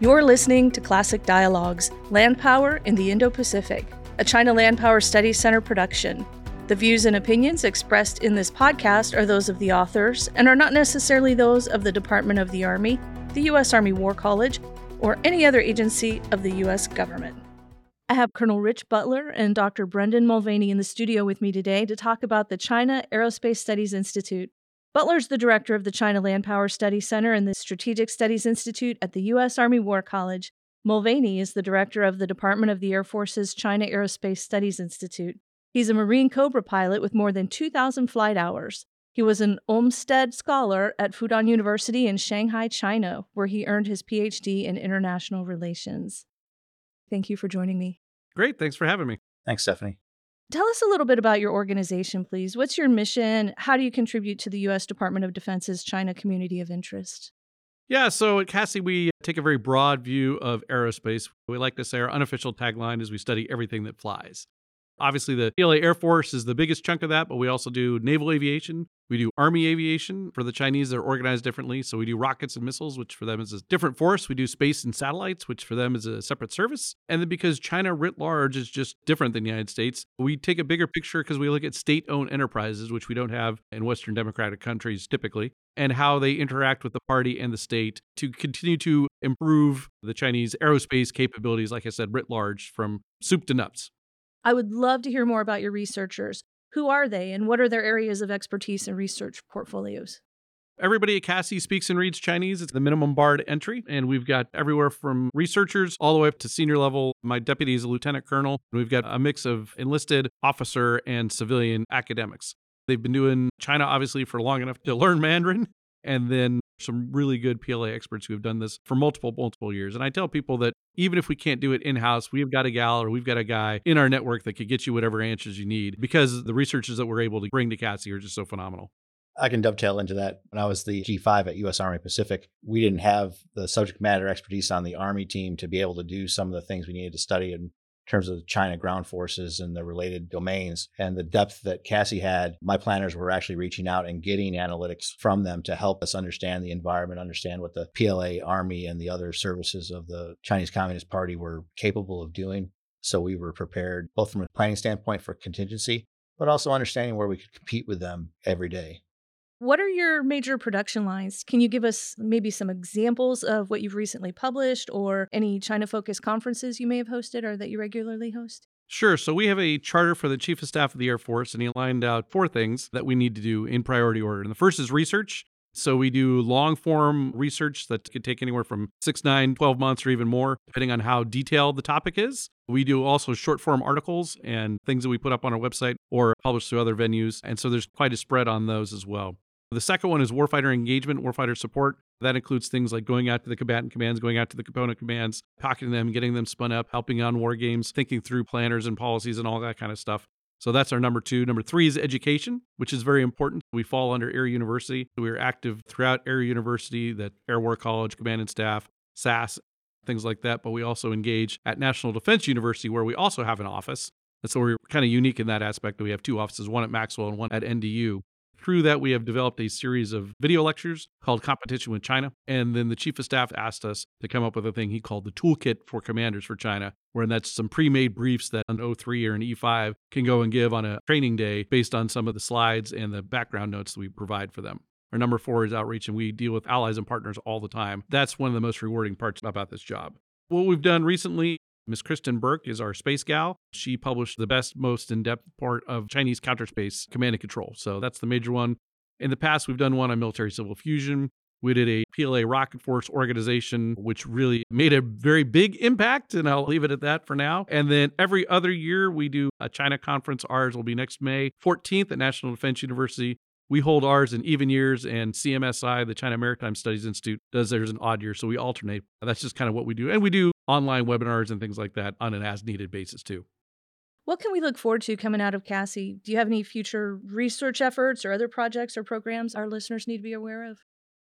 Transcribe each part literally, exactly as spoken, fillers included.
You're listening to Classic Dialogues, Land Power in the Indo-Pacific, a China Land Power Studies Center production. The views and opinions expressed in this podcast are those of the authors and are not necessarily those of the Department of the Army, the U S Army War College, or any other agency of the U S government. I have Colonel Rich Butler and Doctor Brendan Mulvaney in the studio with me today to talk about the China Aerospace Studies Institute. Butler's the director of the China Land Power Studies Center and the Strategic Studies Institute at the U S Army War College. Mulvaney is the director of the Department of the Air Force's China Aerospace Studies Institute. He's a Marine Cobra pilot with more than two thousand flight hours. He was an Olmsted Scholar at Fudan University in Shanghai, China, where he earned his P H D in International Relations. Thank you for joining me. Great. Thanks for having me. Thanks, Stephanie. Tell us a little bit about your organization, please. What's your mission? How do you contribute to the U S Department of Defense's China Community of Interest? Yeah, so at C A S I, we take a very broad view of aerospace. We like to say our unofficial tagline is we study everything that flies. Obviously, the P L A Air Force is the biggest chunk of that, but we also do naval aviation. We do Army aviation. For the Chinese, they're organized differently. So we do rockets and missiles, which for them is a different force. We do space and satellites, which for them is a separate service. And then because China writ large is just different than the United States, we take a bigger picture because we look at state-owned enterprises, which we don't have in Western democratic countries typically, and how they interact with the party and the state to continue to improve the Chinese aerospace capabilities, like I said, writ large, from soup to nuts. I would love to hear more about your researchers. Who are they, and what are their areas of expertise and research portfolios? Everybody at C A S I speaks and reads Chinese. It's the minimum bar to entry, and we've got everywhere from researchers all the way up to senior level. My deputy is a lieutenant colonel. We've got a mix of enlisted, officer, and civilian academics. They've been doing China, obviously, for long enough to learn Mandarin, and then some really good P L A experts who have done this for multiple, multiple years. And I tell people that even if we can't do it in-house, we've got a gal or we've got a guy in our network that could get you whatever answers you need because the researchers that we're able to bring to C A S I are just so phenomenal. I can dovetail into that. When I was the G five at U S Army Pacific, we didn't have the subject matter expertise on the Army team to be able to do some of the things we needed to study in terms of China ground forces and the related domains and the depth that C A S I had. My planners were actually reaching out and getting analytics from them to help us understand the environment, understand what the P L A Army and the other services of the Chinese Communist Party were capable of doing. So we were prepared both from a planning standpoint for contingency, but also understanding where we could compete with them every day. What are your major production lines? Can you give us maybe some examples of what you've recently published or any China-focused conferences you may have hosted or that you regularly host? Sure. So we have a charter for the Chief of Staff of the Air Force, and he lined out four things that we need to do in priority order. And the first is research. So we do long-form research that could take anywhere from six, nine, twelve months or even more, depending on how detailed the topic is. We do also short-form articles and things that we put up on our website or publish through other venues. And so there's quite a spread on those as well. The second one is warfighter engagement, warfighter support. That includes things like going out to the combatant commands, going out to the component commands, talking to them, getting them spun up, helping on war games, thinking through planners and policies and all that kind of stuff. So that's our number two. Number three is education, which is very important. We fall under Air University. We are active throughout Air University, the Air War College, Command and Staff, S A S, things like that. But we also engage at National Defense University, where we also have an office. And so we're kind of unique in that aspect that we have two offices, one at Maxwell and one at N D U. Through that, we have developed a series of video lectures called Competition with China. And then the Chief of Staff asked us to come up with a thing he called the Toolkit for Commanders for China, where that's some pre-made briefs that an O three or an E five can go and give on a training day based on some of the slides and the background notes that we provide for them. Our number four is outreach, and we deal with allies and partners all the time. That's one of the most rewarding parts about this job. What we've done recently, Miz Kristen Burke is our space gal. She published the best, most in-depth part of Chinese counterspace command and control. So that's the major one. In the past, we've done one on military-civil fusion. We did a P L A rocket force organization, which really made a very big impact, and I'll leave it at that for now. And then every other year, we do a China conference. Ours will be next May fourteenth at National Defense University. We hold ours in even years, and C M S I, the China Maritime Studies Institute, does theirs in odd years, so we alternate. That's just kind of what we do. And we do online webinars and things like that on an as-needed basis, too. What can we look forward to coming out of C A S I? Do you have any future research efforts or other projects or programs our listeners need to be aware of?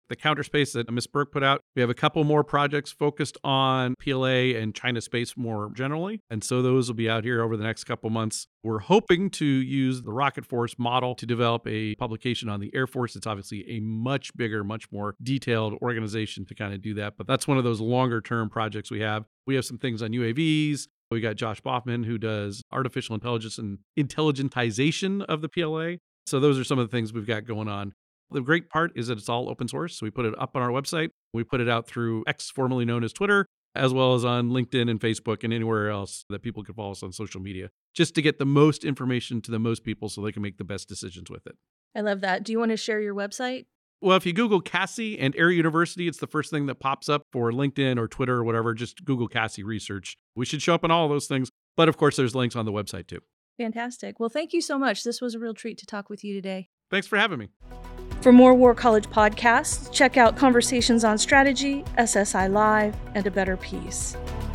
the counter space that Miss Burke put out. We have a couple more projects focused on P L A and China space more generally. And so those will be out here over the next couple months. We're hoping to use the Rocket Force model to develop a publication on the Air Force. It's obviously a much bigger, much more detailed organization to kind of do that. But that's one of those longer term projects we have. We have some things on U A Vs. We got Josh Boffman, who does artificial intelligence and intelligentization of the P L A. So those are some of the things we've got going on. The great part is that it's all open source. So we put it up on our website. We put it out through X, formerly known as Twitter, as well as on LinkedIn and Facebook and anywhere else that people can follow us on social media, just to get the most information to the most people so they can make the best decisions with it. I love that. Do you want to share your website? Well, if you Google CASSI and Air University, it's the first thing that pops up for LinkedIn or Twitter or whatever. Just Google CASSI Research. We should show up on all those things. But of course, there's links on the website too. Fantastic. Well, thank you so much. This was a real treat to talk with you today. Thanks for having me. For more War College podcasts, check out Conversations on Strategy, S S I Live, and A Better Peace.